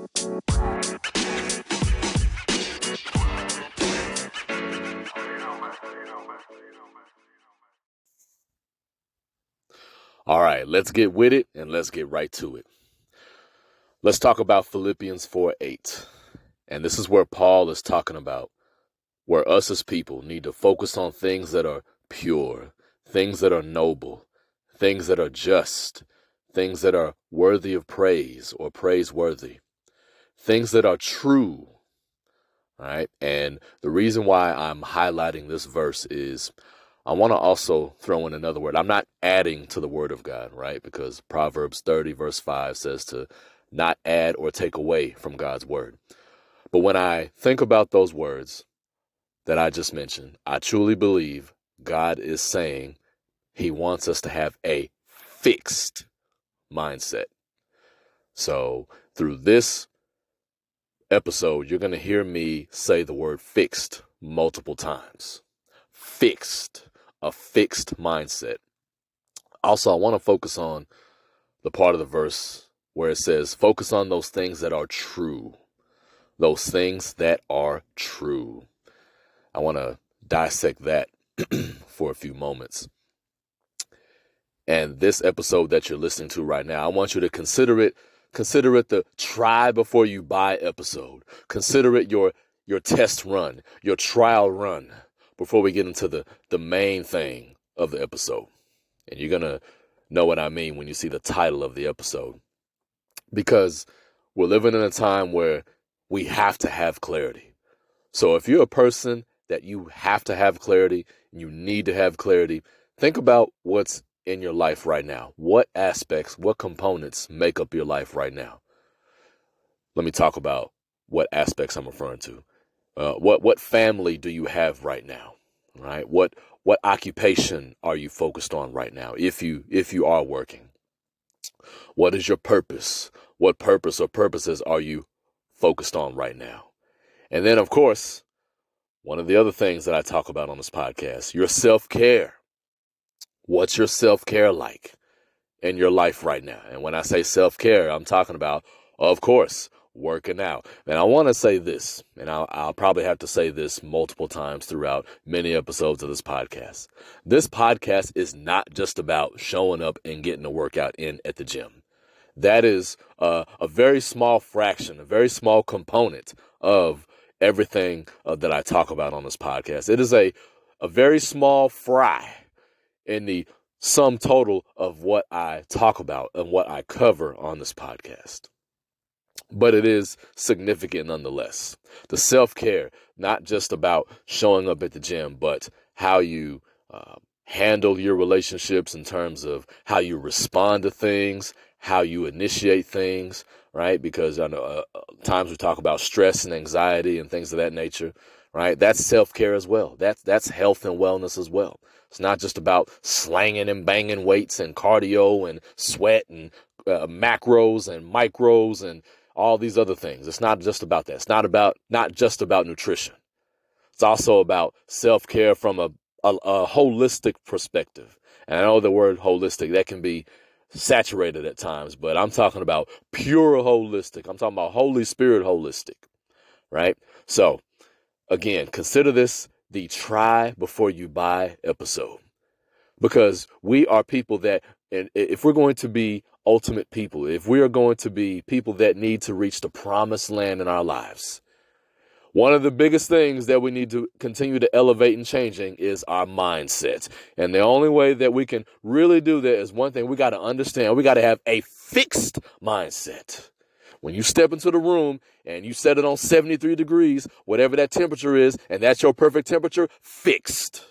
All right, let's get with it and let's get right to it. Let's talk about Philippians 4:8. And this is where Paul is talking about where us as people need to focus on things that are pure, things that are noble, things that are just, things that are worthy of praise or praiseworthy, things that are true. All right. And the reason why I'm highlighting this verse is I want to also throw in another word. I'm not adding to the word of God, right? Because Proverbs 30 verse 5 says to not add or take away from God's word. But when I think about those words that I just mentioned, I truly believe God is saying he wants us to have a fixed mindset. So through this episode, you're going to hear me say the word fixed multiple times. Fixed. A fixed mindset. Also, I want to focus on the part of the verse where it says, focus on those things that are true. Those things that are true. I want to dissect that for a few moments. And this episode that you're listening to right now, I want you to consider it the try before you buy episode. Consider it your test run, your trial run, before we get into the main thing of the episode. And you're going to know what I mean when you see the title of the episode. Because we're living in a time where we have to have clarity. So if you're a person that you have to have clarity, and you need to have clarity, think about what's in your life right now. What aspects, what components make up your life right now? Let me talk about what aspects I'm referring to. What family do you have right now? Right? What occupation are you focused on right now? If you are working, what is your purpose? What purpose or purposes are you focused on right now? And then, of course, one of the other things that I talk about on this podcast, your self-care. What's your self-care like in your life right now? And when I say self-care, I'm talking about, of course, working out. And I want to say this, and I'll probably have to say this multiple times throughout many episodes of this podcast. This podcast is not just about showing up and getting a workout in at the gym. That is a very small fraction, a very small component of everything that I talk about on this podcast. It is a very small fry in the sum total of what I talk about and what I cover on this podcast. But it is significant nonetheless. The self-care, not just about showing up at the gym, but how you handle your relationships in terms of how you respond to things, how you initiate things, right? Because I know times we talk about stress and anxiety and things of that nature, right? That's self-care as well. That's health and wellness as well. It's not just about slanging and banging weights and cardio and sweat and macros and micros and all these other things. It's not just about that. It's not just about nutrition. It's also about self-care from a holistic perspective. And I know the word holistic, that can be saturated at times, but I'm talking about pure holistic. I'm talking about Holy Spirit holistic, right? So again, consider this the try before you buy episode, because we are people that, and if we're going to be ultimate people, if we are going to be people that need to reach the promised land in our lives, one of the biggest things that we need to continue to elevate and changing is our mindset. And the only way that we can really do that is one thing we got to understand. We got to have a fixed mindset. When you step into the room and you set it on 73 degrees, whatever that temperature is, and that's your perfect temperature, fixed.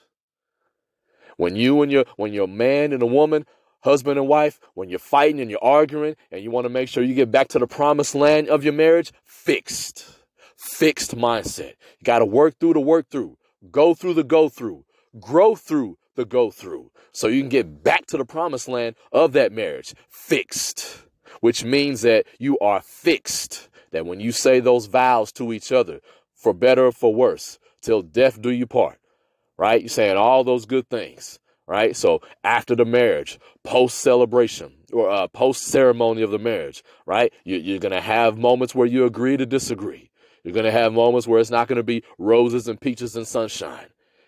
When you and your man and a woman, husband and wife, when you're fighting and you're arguing and you want to make sure you get back to the promised land of your marriage, fixed. Fixed mindset. You got to work through the work through, go through the go through, grow through the go through, so you can get back to the promised land of that marriage. Fixed, which means that you are fixed, that when you say those vows to each other, for better or for worse, till death do you part, right? You're saying all those good things, right? So after the marriage, post-celebration or post-ceremony of the marriage, right? You're going to have moments where you agree to disagree. You're going to have moments where it's not going to be roses and peaches and sunshine.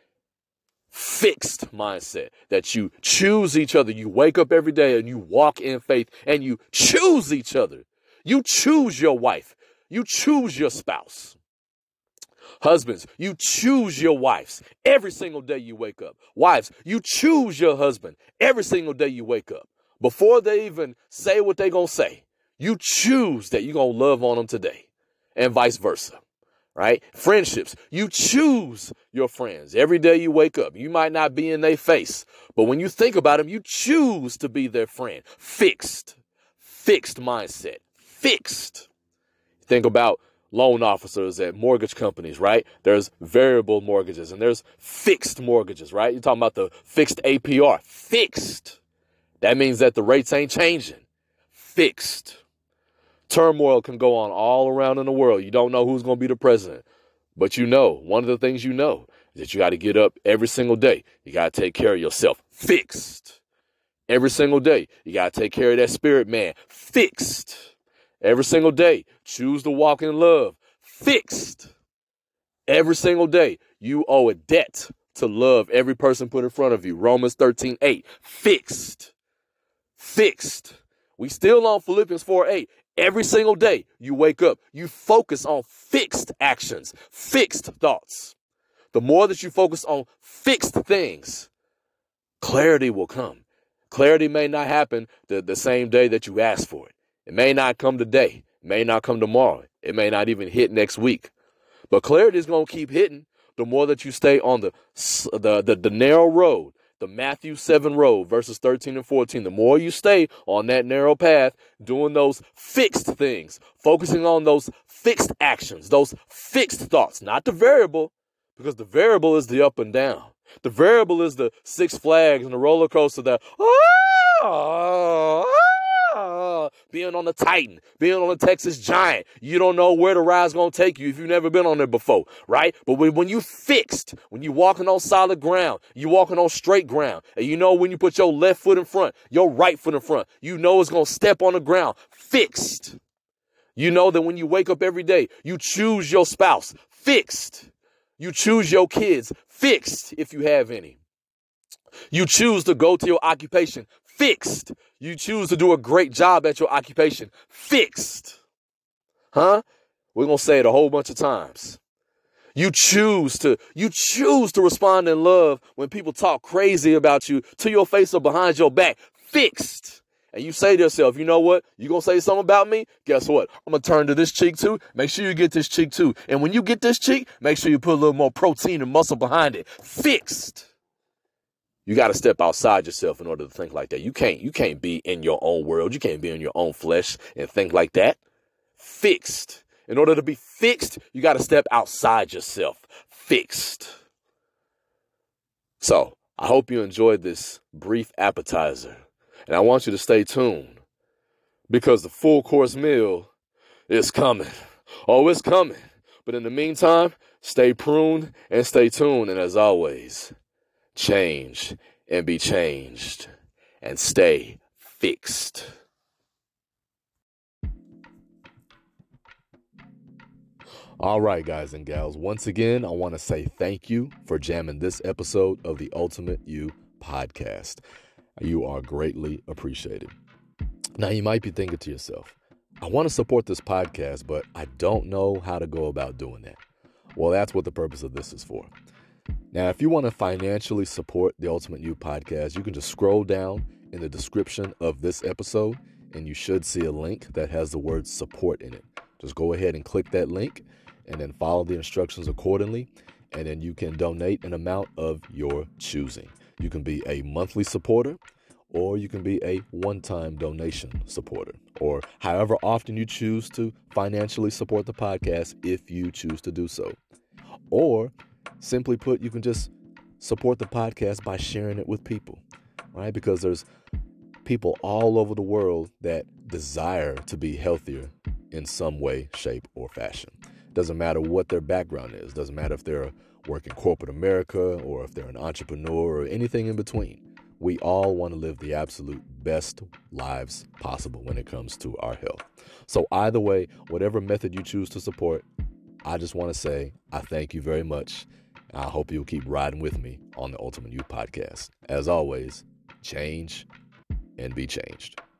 Fixed mindset that you choose each other. You wake up every day and you walk in faith and you choose each other. You choose your wife. You choose your spouse. Husbands, you choose your wives every single day you wake up. Wives, you choose your husband every single day you wake up. Before they even say what they're going to say, you choose that you're going to love on them today, and vice versa, right? Friendships, you choose your friends every day you wake up. You might not be in their face, but when you think about them, you choose to be their friend. Fixed mindset, fixed. Think about loan officers at mortgage companies, right? There's variable mortgages and there's fixed mortgages, right? You're talking about the fixed APR, fixed. That means that the rates ain't changing. Fixed. Turmoil can go on all around in the world. You don't know who's going to be the president, but you know, one of the things you know is that you got to get up every single day. You got to take care of yourself. Fixed. Every single day, you got to take care of that spirit man. Fixed. Every single day, choose to walk in love. Fixed. Every single day, you owe a debt to love every person put in front of you. Romans 13:8. Fixed. Fixed. We still on Philippians 4:8. Every single day you wake up, you focus on fixed actions, fixed thoughts. The more that you focus on fixed things, clarity will come. Clarity may not happen the same day that you ask for it. It may not come today. It may not come tomorrow. It may not even hit next week. But clarity is going to keep hitting the more that you stay on the narrow road, the Matthew 7 road, verses 13 and 14. The more you stay on that narrow path, doing those fixed things, focusing on those fixed actions, those fixed thoughts, not the variable, because the variable is the up and down. The variable is the Six Flags and the roller coaster that, being on the Titan, being on the Texas Giant. You don't know where the ride's going to take you if you've never been on there before, right? But when you fixed, when you're walking on solid ground, you're walking on straight ground, and you know when you put your left foot in front, your right foot in front, you know it's going to step on the ground. Fixed. You know that when you wake up every day, you choose your spouse. Fixed. You choose your kids. Fixed, if you have any. You choose to go to your occupation. Fixed. You choose to do a great job at your occupation. Fixed. Huh? We're going to say it a whole bunch of times. You choose to respond in love when people talk crazy about you to your face or behind your back. Fixed. And you say to yourself, you know what? You going to say something about me? Guess what? I'm going to turn to this cheek too. Make sure you get this cheek too. And when you get this cheek, make sure you put a little more protein and muscle behind it. Fixed. You got to step outside yourself in order to think like that. You can't be in your own world. You can't be in your own flesh and think like that. Fixed. In order to be fixed, you got to step outside yourself. Fixed. So I hope you enjoyed this brief appetizer. And I want you to stay tuned because the full course meal is coming. Oh, it's coming. But in the meantime, stay pruned and stay tuned. And as always, change and be changed and stay fixed. All right, guys and gals. Once again, I want to say thank you for jamming this episode of the Ultimate You podcast. You are greatly appreciated. Now, you might be thinking to yourself, I want to support this podcast, but I don't know how to go about doing that. Well, that's what the purpose of this is for. Now, if you want to financially support the Ultimate You podcast, you can just scroll down in the description of this episode, and you should see a link that has the word support in it. Just go ahead and click that link, and then follow the instructions accordingly, and then you can donate an amount of your choosing. You can be a monthly supporter, or you can be a one-time donation supporter, or however often you choose to financially support the podcast if you choose to do so. Or simply put, you can just support the podcast by sharing it with people, right? Because there's people all over the world that desire to be healthier in some way, shape, or fashion. Doesn't matter what their background is. Doesn't matter if they're a work in corporate America or if they're an entrepreneur or anything in between. We all want to live the absolute best lives possible when it comes to our health. So either way, whatever method you choose to support, I just want to say I thank you very much. I hope you'll keep riding with me on the Ultimate Youth Podcast. As always, change and be changed.